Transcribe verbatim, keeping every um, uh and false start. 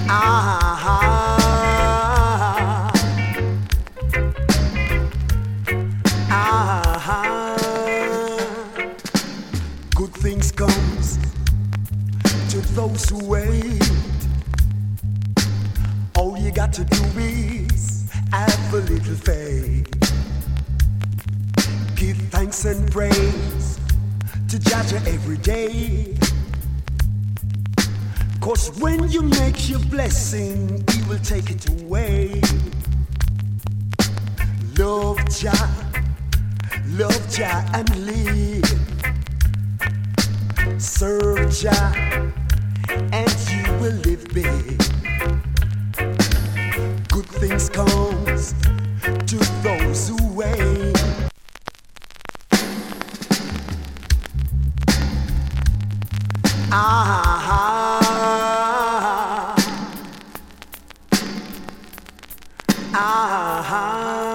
Ah, ah, good things comes to those who wait. All you got to do is have a little faith. Give thanks and praise to Jah every day. 'Cause when you make your blessing, He will take it away. Love Jah, love Jah and live. Serve Jah and you will live big. Good things comes to those who wait. Ah, ah, ah.